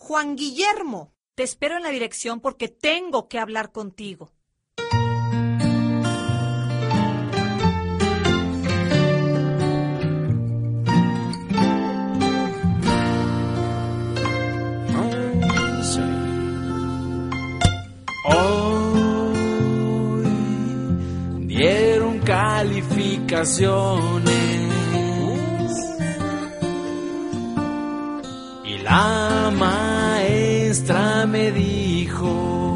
Juan Guillermo. Te espero en la dirección porque tengo que hablar contigo. Hoy dieron calificaciones y la maestra me dijo: